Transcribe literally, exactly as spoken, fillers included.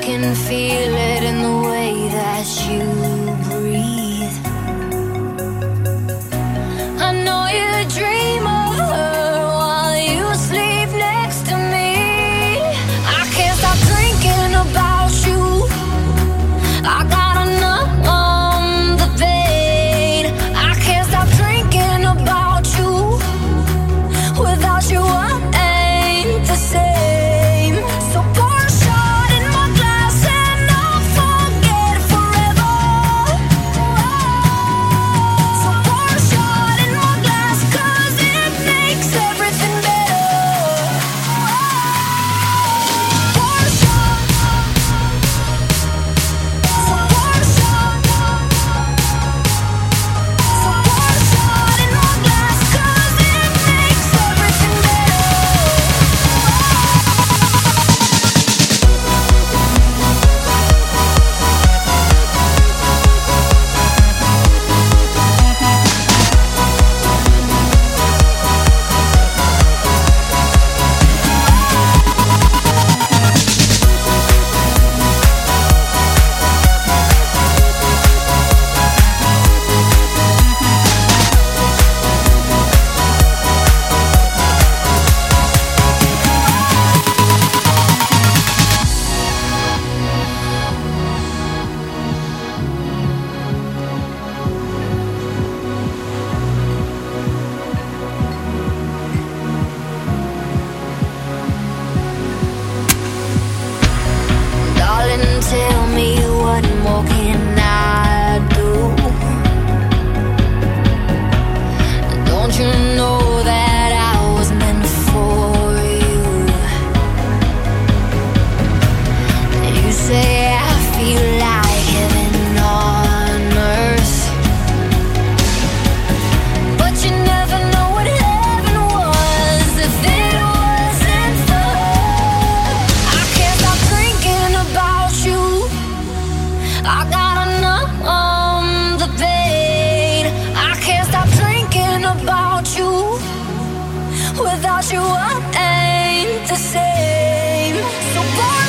can feel it in the way that you breathe. I know you dream of her while you sleep next to me. I can't stop thinking about you. I got enough on the pain. I can't stop thinking about you. Without you I ain't the same. So pour a shot in my glass and I'll forget it forever. So pour a shot in my glass 'cause it makes everything better. Pour a shot. So pour a shot. So pour a shot in my glass 'cause it makes everything better. Darling, tell me what more can I do? Don't you know that I was meant for you? You say I feel like heaven on earth, but you never know what heaven was if it wasn't for her. I can't stop thinking about you. I got enough on the pain. I can't stop thinking about you. Without you I ain't the same. So why